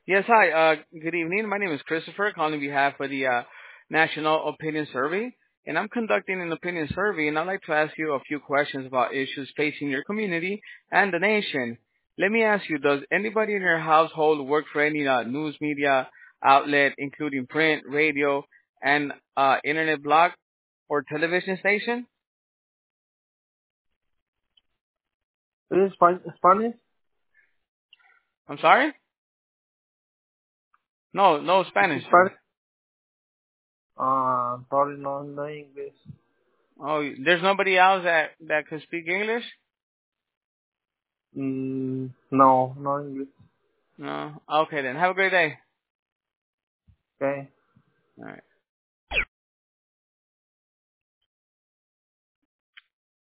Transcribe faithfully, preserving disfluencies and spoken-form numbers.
Yes, hi. Uh, good evening. My name is Christopher, calling on behalf of the uh, National Opinion Survey, and I'm conducting an opinion survey, and I'd like to ask you a few questions about issues facing your community and the nation. Let me ask you, does anybody in your household work for any uh, news media outlet, including print, radio, and uh, internet blog or television station? ¿Es Span- Spanish? I'm sorry? No, no ¿Es Spanish, sir. Spanish? Ah, sorry, no, no English. Oh, there's nobody else that, that can speak English? Mm, no, no English. No? Okay then. Have a great day. Okay. All right.